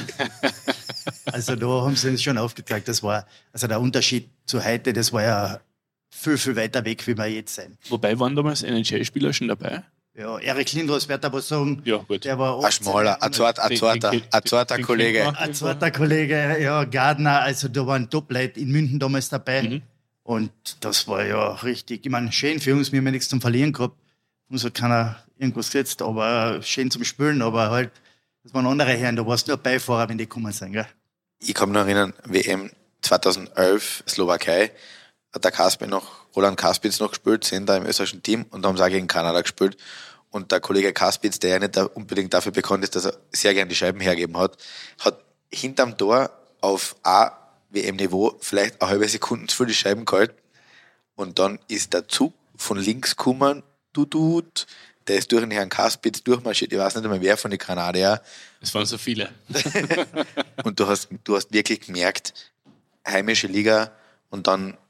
Also da haben sie uns schon aufgezeigt. Das war, also der Unterschied zu heute, das war ja viel, viel weiter weg, wie wir jetzt sind. Wobei waren damals N H L-Spieler schon dabei? Ja, Erik Lindros wird aber sagen, ja, gut. Der war ein schmaler, ein zarter, ein zarter, ein zarter Kollege. Ein zarter Kollege, ja, Gardner, also da waren Top-Leute in München damals dabei. Mhm. Und das war ja richtig, ich meine, schön für uns, wir haben ja nichts zum Verlieren gehabt. Uns hat keiner irgendwas gesetzt, aber schön zum Spielen, aber halt, das waren andere Herren, da warst du nur Beifahrer, wenn die gekommen sind, gell? Ich kann mich noch erinnern, W M zweitausendelf, Slowakei, hat der Kaspin noch, Roland Kaspitz noch gespielt, sind da im österreichischen Team und da haben sie auch gegen Kanada gespielt. Und der Kollege Kaspitz, der ja nicht unbedingt dafür bekannt ist, dass er sehr gern die Scheiben hergeben hat, hat hinterm Tor auf A-W M-Niveau vielleicht eine halbe Sekunde zu viel die Scheiben gehalten. Und dann ist der Zug von links gekommen, tutut, der ist durch den Herrn Kaspitz durchmarschiert. Ich weiß nicht mehr, wer von den Kanadier. Es waren so viele. Und du hast, du hast wirklich gemerkt, heimische Liga und dann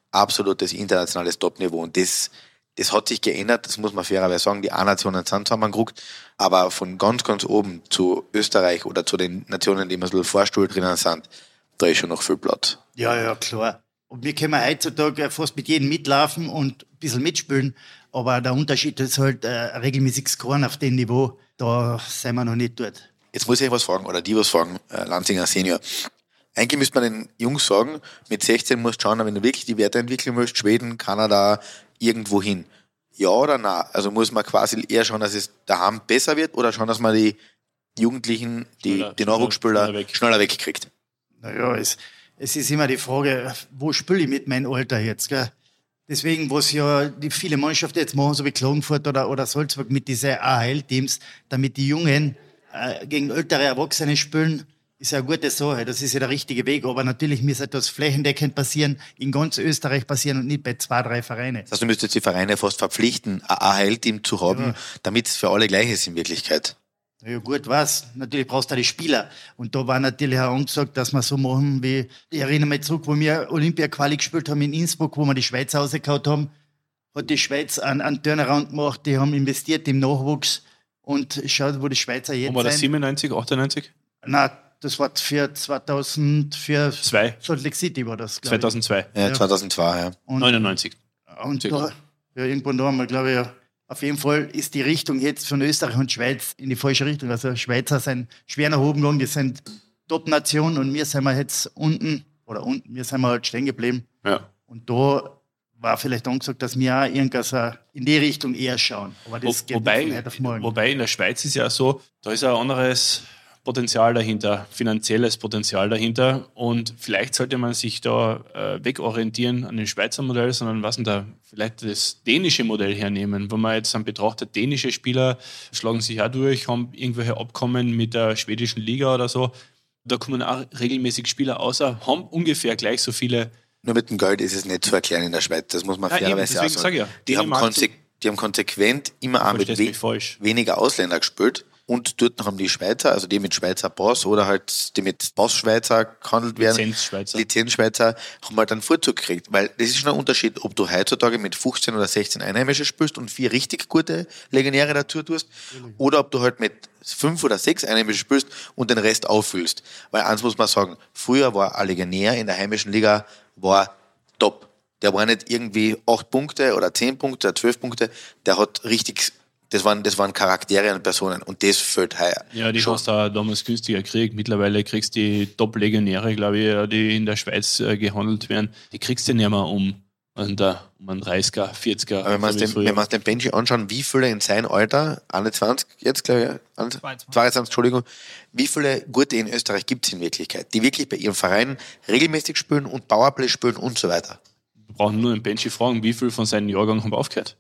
absolutes internationales Top-Niveau. Und das, das hat sich geändert, das muss man fairerweise sagen. Die A-Nationen sind zusammengerückt, aber von ganz, ganz oben zu Österreich oder zu den Nationen, die immer so Vorstuhl drinnen sind, da ist schon noch viel Platz. Ja, ja, klar. Und wir können heutzutage fast mit jedem mitlaufen und ein bisschen mitspielen, aber der Unterschied ist halt äh, regelmäßig Scoren auf dem Niveau, da sind wir noch nicht dort. Jetzt muss ich was fragen, oder die was fragen, äh, Lanzinger Senior. Eigentlich müsste man den Jungs sagen, mit sechzehn musst du schauen, wenn du wirklich die Werte entwickeln willst, Schweden, Kanada, irgendwo hin. Ja oder nein? Also muss man quasi eher schauen, dass es daheim besser wird oder schauen, dass man die Jugendlichen, die, Schneller, die Nachwuchsspieler schneller weg. schneller wegkriegt. Naja, es, es ist immer die Frage, wo spiele ich mit meinem Alter jetzt, gell? Deswegen, was ja die viele Mannschaften jetzt machen, so wie Klagenfurt oder, oder Salzburg mit diesen A H L-Teams, damit die Jungen äh, gegen ältere Erwachsene spielen, ist ja eine gute Sache. Das ist ja der richtige Weg. Aber natürlich muss das flächendeckend passieren, in ganz Österreich passieren und nicht bei zwei, drei Vereinen. Das heißt, du müsstest die Vereine fast verpflichten, ein A H L-Team zu haben, Ja. damit es für alle gleich ist in Wirklichkeit. Ja gut, was? Natürlich brauchst du auch die Spieler. Und da war natürlich auch angesagt, dass wir so machen wie, ich erinnere mich zurück, wo wir Olympia-Quali gespielt haben in Innsbruck, wo wir die Schweiz rausgehauen haben, hat die Schweiz einen, einen Turnaround gemacht, die haben investiert im Nachwuchs und schaut, wo die Schweizer jetzt Wo war das, sind. siebenundneunzig, achtundneunzig? Nein, das war für zweitausend, für Zwei. Salt Lake City war das, glaube ich. zweitausendzwei. Ja, Ja. zweitausendzwei, ja. Und, neunundneunzig. und circa. da, ja, irgendwann da haben wir, glaube ich, ja, auf jeden Fall ist die Richtung jetzt von Österreich und Schweiz in die falsche Richtung. Also Schweizer sind schwer nach oben gegangen, die sind Top-Nation und wir sind wir jetzt unten, oder unten, wir sind wir halt stehen geblieben. Ja. Und da war vielleicht angesagt, dass wir auch irgendwas äh, in die Richtung eher schauen. Aber das Wo, geht wobei, nicht von heute auf morgen. wobei in der Schweiz ist ja so, da ist ein anderes Potenzial dahinter, finanzielles Potenzial dahinter und vielleicht sollte man sich da äh, wegorientieren an dem Schweizer Modell, sondern was denn da vielleicht das dänische Modell hernehmen, wo man jetzt dann betrachtet, dänische Spieler schlagen sich auch durch, haben irgendwelche Abkommen mit der schwedischen Liga oder so, da kommen auch regelmäßig Spieler außer, haben ungefähr gleich so viele. Nur mit dem Geld ist es nicht zu erklären in der Schweiz, das muss man Ja, eben, fairerweise auch deswegen sagen. sag ich ja. Die, haben Dänemark konse- die haben konsequent immer auch mit Verstehst we- mich falsch. weniger Ausländer gespielt. Und dort haben die Schweizer, also die mit Schweizer Pass oder halt die mit Pass-Schweizer gehandelt werden, Lizenz-Schweizer. Lizenz-Schweizer, haben halt einen Vorzug gekriegt. Weil das ist schon ein Unterschied, ob du heutzutage mit fünfzehn oder sechzehn Einheimische spielst und vier richtig gute Legionäre dazu tust, oder ob du halt mit fünf oder sechs Einheimische spielst und den Rest auffüllst. Weil eins muss man sagen, früher war ein Legionär in der heimischen Liga war top. Der war nicht irgendwie acht Punkte oder zehn Punkte oder zwölf Punkte, der hat richtig, das waren, das waren Charaktere und Personen und das fehlt heuer. Ja, die schon. hast du auch damals günstiger gekriegt. Mittlerweile kriegst du die Top-Legionäre, glaube ich, die in der Schweiz äh, gehandelt werden. Die kriegst du nicht mehr um, um, der, um einen dreißiger, vierziger. Aber wenn wir uns so wie den, früher. wenn wir uns den Benji anschauen, wie viele in seinem Alter, einundzwanzig jetzt, glaube ich, zweiundzwanzig. zweiundzwanzig, Entschuldigung, wie viele gute in Österreich gibt es in Wirklichkeit, die wirklich bei ihrem Verein regelmäßig spielen und Powerplay spielen und so weiter? Wir brauchen nur einen Benji fragen, wie viel von seinen Jahrgang haben aufgehört.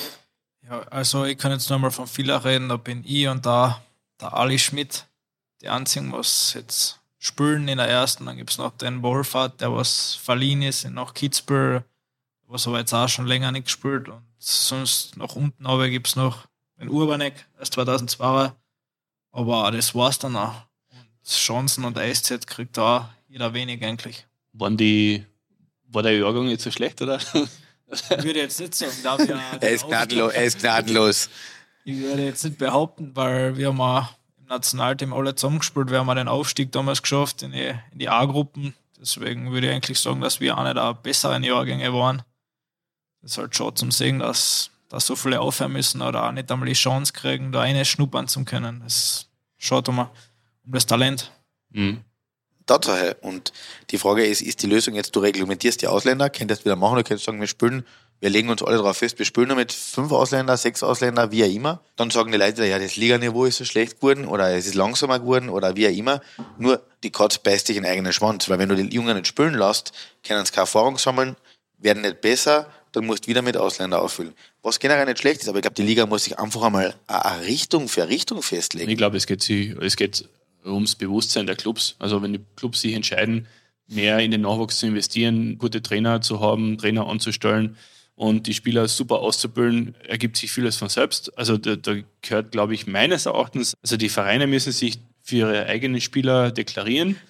Ja, also ich kann jetzt nur mal von Villach reden, da bin ich und da der Ali Schmidt, die einzigen, was jetzt spielen in der ersten. Dann gibt es noch den Wohlfahrt, der was verliehen ist, nach Kitzbühel, was aber jetzt auch schon länger nicht gespielt. Und sonst nach unten aber gibt es noch den Urbanek, erst zweitausendzwei. Aber das war's dann auch. Und Chancen und S Z kriegt da jeder wenig eigentlich. Waren die, war der Jahrgang jetzt so schlecht, oder? Ich würde jetzt nicht sagen, da wir Er ist gnadenlos, er ist gnadenlos. Ich würde jetzt nicht behaupten, weil wir haben auch im Nationalteam alle zusammengespielt, wir haben auch den Aufstieg damals geschafft in die, in die A-Gruppen. Deswegen würde ich eigentlich sagen, dass wir eine der besseren Jahrgänge waren. Das ist halt schon zum Sehen, dass, dass so viele aufhören müssen oder auch nicht einmal die Chance kriegen, da eine schnuppern zu können. Das schaut um, um das Talent. Mhm. Tatsache. Und die Frage ist, ist die Lösung jetzt, du reglementierst die Ausländer, könntest wieder machen, du könntest sagen, wir spielen, wir legen uns alle darauf fest, wir spielen nur mit fünf Ausländer, sechs Ausländer, wie auch immer. Dann sagen die Leute, ja, das Liganiveau ist so schlecht geworden oder es ist langsamer geworden oder wie auch immer. Nur die Katze beißt sich in den eigenen Schwanz, weil wenn du die Jungen nicht spielen lässt, können sie keine Erfahrung sammeln, werden nicht besser, dann musst du wieder mit Ausländer auffüllen. Was generell nicht schlecht ist, aber ich glaube, die Liga muss sich einfach einmal eine Richtung für Richtung festlegen. Ich glaube, es geht, sie- es geht ums Bewusstsein der Clubs. Also wenn die Clubs sich entscheiden, mehr in den Nachwuchs zu investieren, gute Trainer zu haben, Trainer anzustellen und die Spieler super auszubilden, ergibt sich vieles von selbst. Also da, da gehört, glaube ich, meines Erachtens, also die Vereine müssen sich für ihre eigenen Spieler deklarieren.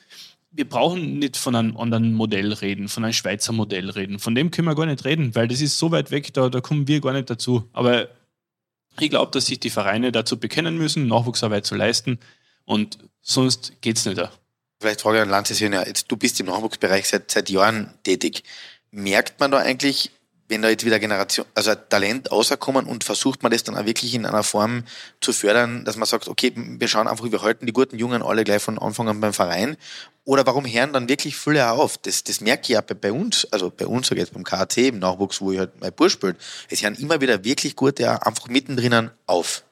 wir brauchen nicht von einem anderen Modell reden, von einem Schweizer Modell reden. Von dem können wir gar nicht reden, weil das ist so weit weg, da, da kommen wir gar nicht dazu. Aber ich glaube, dass sich die Vereine dazu bekennen müssen, Nachwuchsarbeit zu leisten und sonst geht es nicht. Da. Vielleicht frage ich an Lanzesjön, ja, jetzt du bist im Nachwuchsbereich seit, seit Jahren tätig. Merkt man da eigentlich, wenn da jetzt wieder Generation, also Talent rauskommen und versucht man das dann auch wirklich in einer Form zu fördern, dass man sagt, okay, wir schauen einfach, wir halten die guten Jungen alle gleich von Anfang an beim Verein. Oder warum hören dann wirklich viele auf? Das, das merke ich ja bei, bei uns, also bei uns, sag ich jetzt beim K A C, im Nachwuchs, wo ich halt mein Bursch spiele. Es hören immer wieder wirklich gute auch einfach mittendrin auf.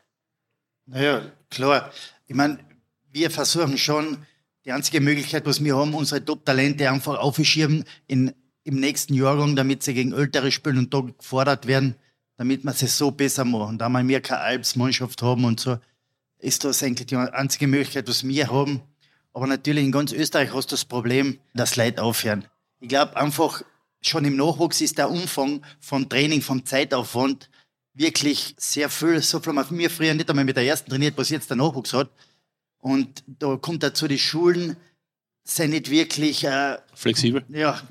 Naja, klar. Ich meine, wir versuchen schon, die einzige Möglichkeit, was wir haben, unsere Top-Talente einfach aufzuschieben in im nächsten Jahrgang, damit sie gegen Ältere spielen und da gefordert werden, damit wir es so besser machen. Da wir mehr keine Alpsmannschaft haben und so, ist das eigentlich die einzige Möglichkeit, was wir haben. Aber natürlich in ganz Österreich hast du das Problem, dass Leute aufhören. Ich glaube einfach, schon im Nachwuchs ist der Umfang vom Training, vom Zeitaufwand wirklich sehr viel. So viel haben wir früher nicht einmal mit der ersten trainiert, was jetzt der Nachwuchs hat. Und da kommt dazu, die Schulen sind nicht wirklich äh, flexibel. Ja,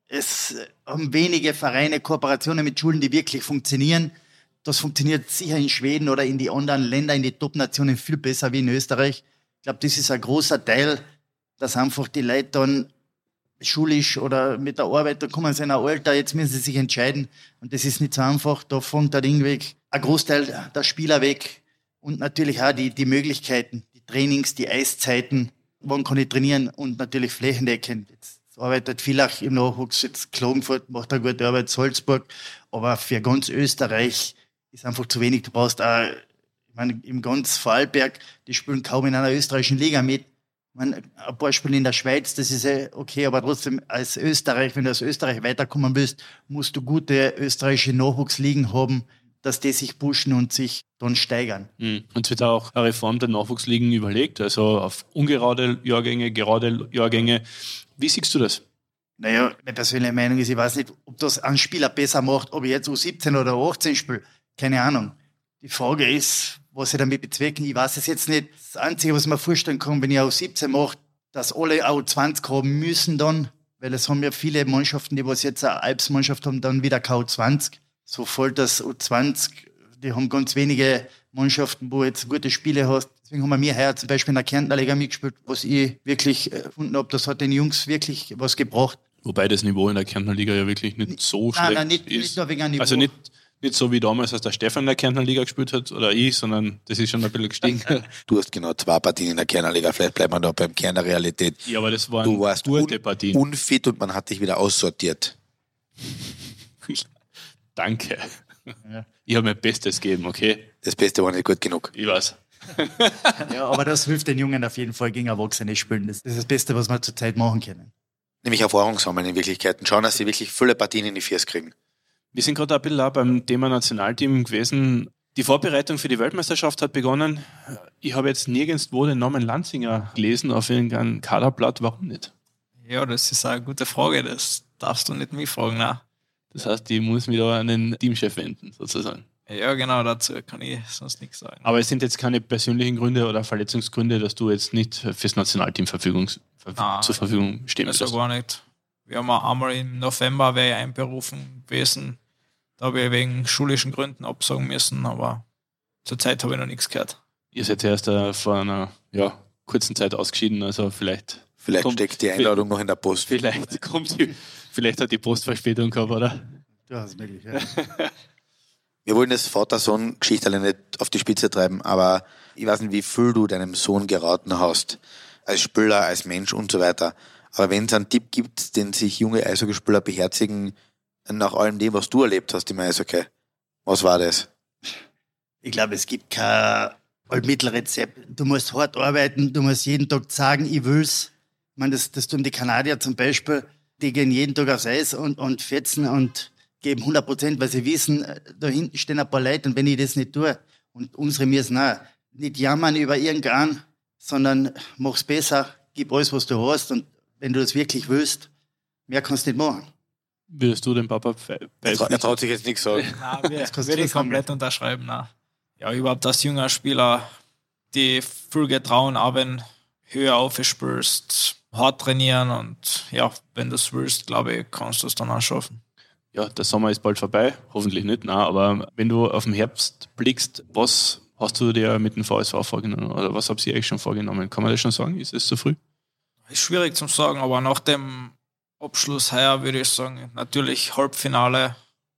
es haben wenige Vereine Kooperationen mit Schulen, die wirklich funktionieren. Das funktioniert sicher in Schweden oder in die anderen Länder, in die Top-Nationen viel besser wie in Österreich. Ich glaube, das ist ein großer Teil, dass einfach die Leute dann schulisch oder mit der Arbeit, da kommen sie in ein Alter, jetzt müssen sie sich entscheiden. Und das ist nicht so einfach. Da fängt der Ding weg, ein Großteil der Spieler weg. Und natürlich auch die, die Möglichkeiten, die Trainings, die Eiszeiten. Wann kann ich trainieren? Und natürlich flächendeckend. Jetzt arbeitet Villach im Nachwuchs, jetzt Klagenfurt macht eine gute Arbeit, Salzburg, aber für ganz Österreich ist einfach zu wenig. Du brauchst auch, ich meine, im ganz Vorarlberg, die spielen kaum in einer österreichischen Liga mit. Ich meine, ein paar spielen in der Schweiz, das ist ja okay, aber trotzdem als Österreich, wenn du aus Österreich weiterkommen willst, musst du gute österreichische Nachwuchsligen haben, dass die sich pushen und sich dann steigern. Mhm. Und es wird auch eine Reform der Nachwuchsligen überlegt, also auf ungerade Jahrgänge, gerade Jahrgänge. Wie siehst du das? Naja, meine persönliche Meinung ist, ich weiß nicht, ob das einen Spieler besser macht, ob ich jetzt U siebzehn oder U achtzehn spiele. Keine Ahnung. Die Frage ist, was ich damit bezwecken. Ich weiß es jetzt nicht. Das Einzige, was ich mir vorstellen kann, wenn ich U siebzehn mache, dass alle U zwanzig haben müssen dann, weil es haben ja viele Mannschaften, die was jetzt eine Alpsmannschaft haben, dann wieder keine U zwanzig. So voll das U zwanzig, die haben ganz wenige Mannschaften, wo jetzt gute Spiele hast. Deswegen haben wir heuer zum Beispiel in der Kärntner Liga mitgespielt, was ich wirklich gefunden habe, das hat den Jungs wirklich was gebracht. Wobei das Niveau in der Kärntner Liga ja wirklich nicht so nein, schlecht nein, nicht, ist. Nicht nur wegen einem Niveau. Also nicht, nicht so wie damals, als der Stefan in der Kärntner Liga gespielt hat, oder ich, sondern das ist schon ein bisschen gestiegen. Du hast genau zwei Partien in der Kärntner Liga, vielleicht bleibt man da beim Kern der Realität. Ja, aber das waren du warst gute un- Partien. unfit und man hat dich wieder aussortiert. Danke. Ja. Ich habe mein Bestes gegeben, okay? Das Beste war nicht gut genug. Ich weiß. Ja, aber das hilft den Jungen auf jeden Fall gegen Erwachsene spielen. Das ist das Beste, was wir zurzeit machen können. Nämlich Erfahrung sammeln in Wirklichkeit und schauen, dass sie wirklich viele Partien in die Viers kriegen. Wir sind gerade ein bisschen auch beim Thema Nationalteam gewesen. Die Vorbereitung für die Weltmeisterschaft hat begonnen. Ich habe jetzt nirgendwo den Namen Lanzinger gelesen auf irgendeinem Kaderblatt. Warum nicht? Ja, das ist eine gute Frage. Das darfst du nicht mich fragen. Nein. Das heißt, ich muss mich da an den Teamchef wenden, sozusagen. Ja, genau, dazu kann ich sonst nichts sagen. Aber es sind jetzt keine persönlichen Gründe oder Verletzungsgründe, dass du jetzt nicht fürs Nationalteam Verfügung, ver- Nein, zur Verfügung stehen Also würdest. gar nicht. Wir haben auch einmal im November wäre ich einberufen gewesen. Da habe ich wegen schulischen Gründen absagen müssen, aber zurzeit habe ich noch nichts gehört. Ihr seid ja erst äh, vor einer ja, kurzen Zeit ausgeschieden, also vielleicht... Vielleicht kommt, steckt die Einladung noch in der Post. Vielleicht kommt die, vielleicht hat die Post Verspätung gehabt, oder? Ja, das ist möglich, ja. Wir wollen das Vater-Sohn-Geschichte nicht auf die Spitze treiben, aber ich weiß nicht, wie viel du deinem Sohn geraten hast. Als Spieler, als Mensch und so weiter. Aber wenn es einen Tipp gibt, den sich junge Eishockeyspieler beherzigen, nach allem dem, was du erlebt hast im Eishockey, was war das? Ich glaube, es gibt kein Allmittelrezept. Du musst hart arbeiten, du musst jeden Tag sagen, ich will's. Ich meine, das, das tun die Kanadier zum Beispiel, die gehen jeden Tag aufs Eis und, und fetzen und geben hundert Prozent, weil sie wissen, da hinten stehen ein paar Leute und wenn ich das nicht tue, und unsere müssen auch nicht jammern über irgendeinen, sondern mach's besser, gib alles, was du hast und wenn du das wirklich willst, mehr kannst du nicht machen. Würdest du dem Papa be- Er, tra- er traut sich jetzt nichts sagen. Nein, wir, Das kannst würde du ich sagen. komplett unterschreiben. Nein. Ja, überhaupt als junger Spieler, die viel getrauen, auch wenn höher aufspielst, hart trainieren und ja, wenn du es willst, glaube ich, kannst du es dann auch schaffen. Ja, der Sommer ist bald vorbei, hoffentlich nicht, nein, aber wenn du auf den Herbst blickst, was hast du dir mit dem V S V vorgenommen oder was habt ihr euch schon vorgenommen? Kann man das schon sagen? Ist es zu früh? Ist schwierig zu sagen, aber nach dem Abschluss heuer würde ich sagen, natürlich Halbfinale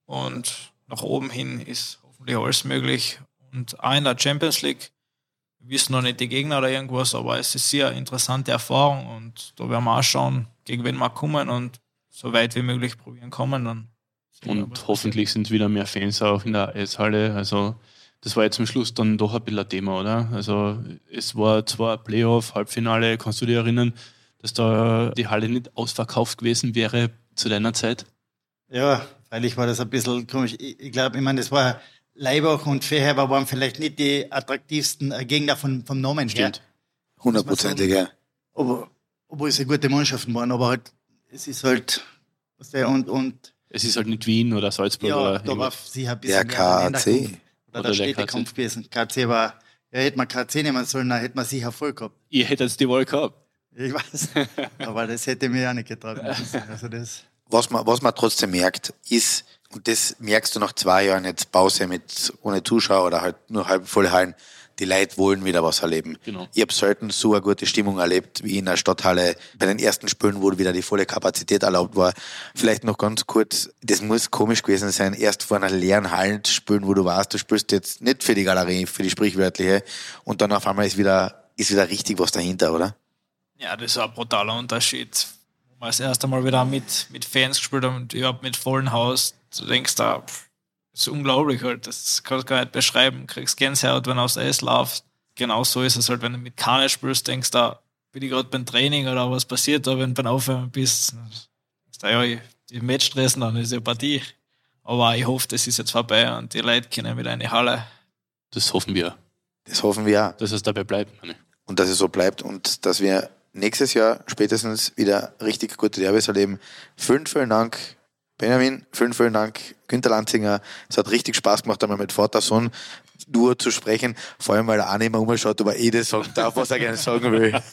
und nach oben hin ist hoffentlich alles möglich. Und auch in der Champions League, wir wissen noch nicht die Gegner oder irgendwas, aber es ist sehr eine interessante Erfahrung und da werden wir auch schauen, gegen wen wir kommen und so weit wie möglich probieren kommen. Dann und hoffentlich sind wieder mehr Fans auch in der Eishalle. Also das war jetzt zum Schluss dann doch ein bisschen ein Thema, oder? Also es war zwar ein Playoff, Halbfinale, kannst du dich erinnern, dass da die Halle nicht ausverkauft gewesen wäre zu deiner Zeit? Ja, freilich war das ein bisschen komisch. Ich, ich glaube, ich meine, das war Laibach und Feherber waren vielleicht nicht die attraktivsten Gegner von, vom Namen her. Stimmt. Hundertprozentig, ja. Aber, obwohl es ja gute Mannschaften waren, aber halt, es ist halt, was der und, und es ist halt nicht Wien oder Salzburg. Ja, oder da war sicher ein bisschen der K C. Oder, oder der Städtekampf gewesen. K C war, ja, hätte man K C nehmen sollen, dann hätte man sicher voll gehabt. Ihr hättet die Wahl gehabt. Ich weiß, aber das hätte mir auch nicht getraut. Also das Was man, was man trotzdem merkt, ist, und das merkst du nach zwei Jahren jetzt Pause mit ohne Zuschauer oder halt nur halb volle Hallen, die Leute wollen wieder was erleben. Genau. Ich habe selten so eine gute Stimmung erlebt wie in der Stadthalle bei den ersten Spielen, wo wieder die volle Kapazität erlaubt war. Vielleicht noch ganz kurz, das muss komisch gewesen sein, erst vor einer leeren Halle zu spielen, wo du weißt, du spielst jetzt nicht für die Galerie, für die sprichwörtliche, und dann auf einmal ist wieder, ist wieder richtig was dahinter, oder? Ja, das ist ein brutaler Unterschied. Wo wir das erste Mal wieder mit, mit Fans gespielt haben und überhaupt mit vollem Haus. Du denkst da, pff, das ist unglaublich halt. Das kannst du gar nicht beschreiben. Du kriegst Gänsehaut, wenn du aufs Eis laufst. Genau so ist es halt, wenn du mit Kahne spielst, denkst du, bin ich gerade beim Training oder was passiert da, wenn du beim Aufwärmen bist. Denkst du, ja, die Match stressen, dann ist ja Partie. Aber ich hoffe, das ist jetzt vorbei und die Leute können wieder in die Halle. Das hoffen wir. Das hoffen wir auch. Dass es dabei bleibt. Meine. Und dass es so bleibt und dass wir nächstes Jahr spätestens wieder richtig gute Derbys erleben. Vielen, vielen Dank, Benjamin. Vielen, vielen Dank, Günther Lanzinger. Es hat richtig Spaß gemacht, einmal mit Vater-Sohn Duo zu sprechen. Vor allem, weil er auch nicht mehr umschaut, ob er eh das sagen darf, was er gerne sagen will.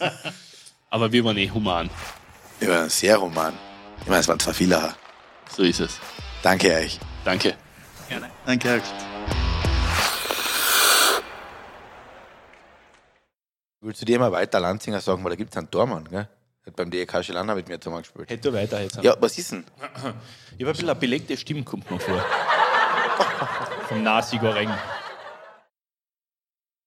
Aber wir waren eh human. Wir waren sehr human. Ich meine, es waren zwar viele. So ist es. Danke euch. Danke. Gerne. Danke. Willst du dir mal weiter Lanzinger sagen, weil da gibt es einen Tormann, gell? Hat beim D E K Schilana mit mir zusammen gespielt. Hätte du weiter jetzt. Ja, was ist denn? Ich habe ein bisschen eine belegte Stimme, kommt mir vor. Vom Nasi Goreng.